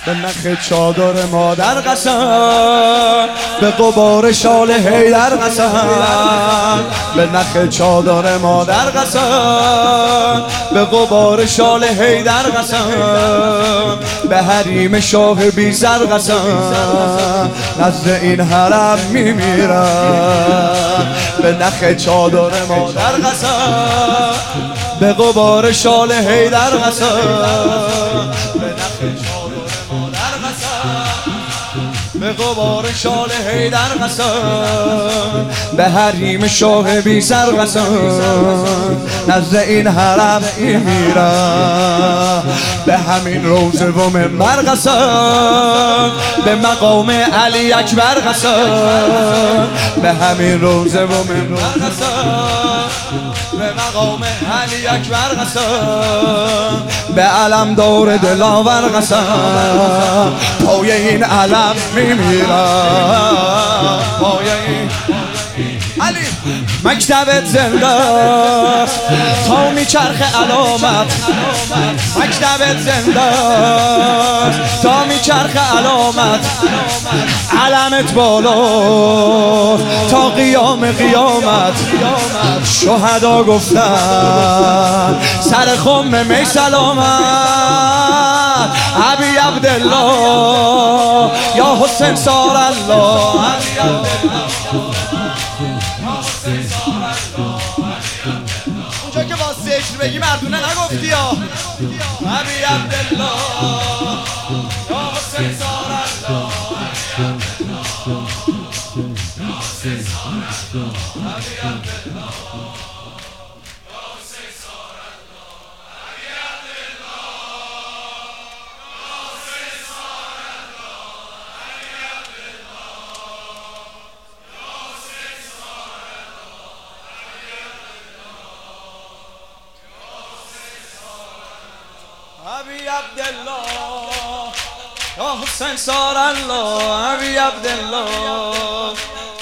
به نخ چادر مادر قسم، به غبار شال حیدر قسم. به نخ چادر مادر قسم، به غبار شال حیدر قسم. به حریم شاه بی سر قسم، نزد این حرم میمیرم. به نخ چادر مادر قسم، به غبار شال حیدر قسم. به نخ چادر مادر قسم، به غبار شال حیدر قسم. به حریم شاه بی سر قسم، نزد این حرم میمیرم. به همین روزه و منبر قسم، به مقام علی اکبر قسم. به همین روزه و منبر قسم، به مقام علی اکبر قسم. به علمدار دلاور قسم، پای این علم میمیرم. پای این علی مکتبت زنده است تا میچرخ علامت. مکتبت زنده است تا میچرخ علامت. علمت بالا تا قیام قیامت. شهدا گفتن سر خم می سلامت. ابی عبدالله یا حسین سار الله. ابی عبدالله اونجا که با ذکر بگی مردونه نگفتی یا ابی عبدالله یا حسین سار الله. ابی عبدالله یا حسین سار الله. ابی عبدالله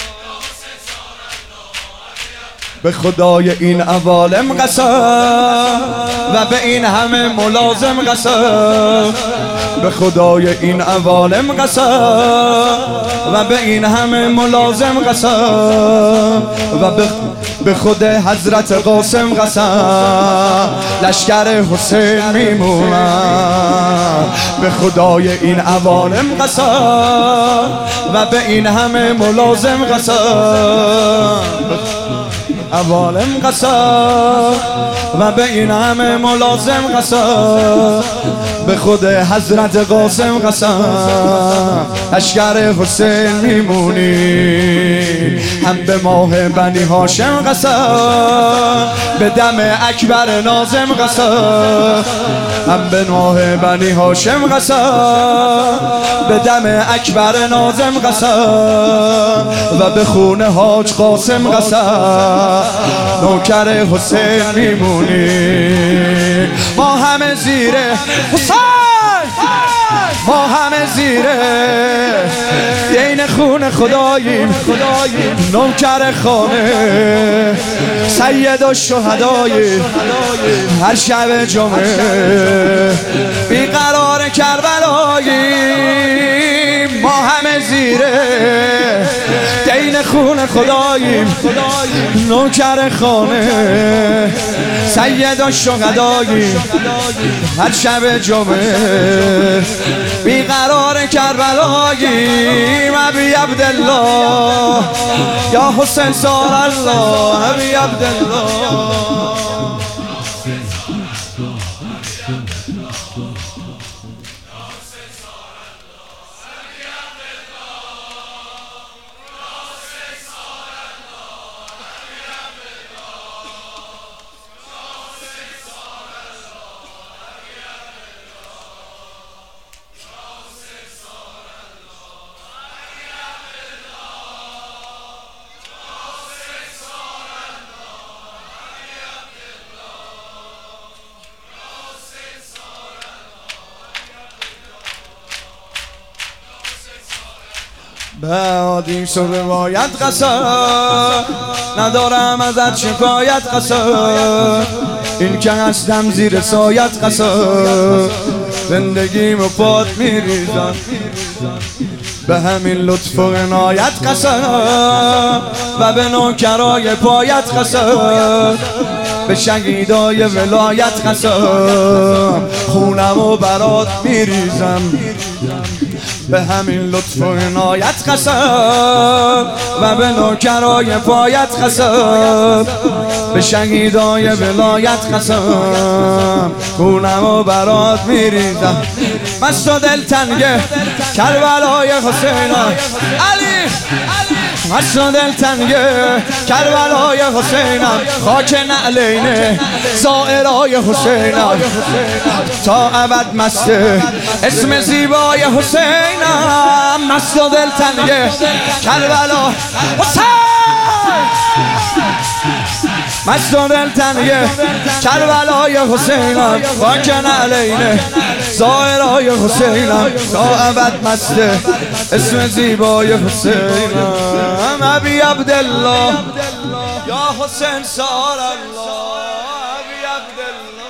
به خدای این عوالم قسم و به این همه ملازم قسم. به خدای این عوالم قسم و به این همه ملازم قسم. و به خود حضرت قاسم قسم، لشکر حسین میمونم. به خدای این عوالم قسم و به این همه ملازم قسم. عوالم قسم و به این همه ملازم قسم. به خود حضرت قاسم قسم، لشکر حسین میمونی. هم به ماه بنی هاشم قسم، به دم اکبر ناظم قسم. هم به ماه بنی هاشم قسم، به دم اکبر ناظم قسم. و به خون حاج قاسم قسم، نوکر حسین میمونی. ما همه زیره حسین، ما همه زیره دین خون خداییم. نوکر خانه سید و شهدای هر شب جمعه بیقرار کربلاییم. ما همه زیره دین خون خداییم. نوکر خانه سید و شهدای هر شب جمعه بیقرار کربلاییم. ابی عبدالله یا حسین سار الله. ابی عبدالله بعدیم سو روایت قسم ندارم ازت شکایت قسم این که هستم زیر سایت قسم زندگیمو پات میریزم به همین لطف و عنایت قسم و به نوکرای پایت قسم به شهیدای ولایت قسم خونمو برات میریزم به همین لطف و عنایت قسم و به نوکرای پایت قسم به شهیدای ولایت قسم خونمو برات میریزم مست و دلتنگ کربلای حسینم علی مست و دلتنگ کربلای حسینم خاک نعلین زائرای حسینم تا ابد مست اسم زیبای حسینم مست و دلتنگ کربلا حسین مست و دلتنگ کربلای حسینم خاک نعلین زائرای حسینم تا ابد مست اسم زیبای حسینم ابی عبدالله یا حسین سار الله ابی عبدالله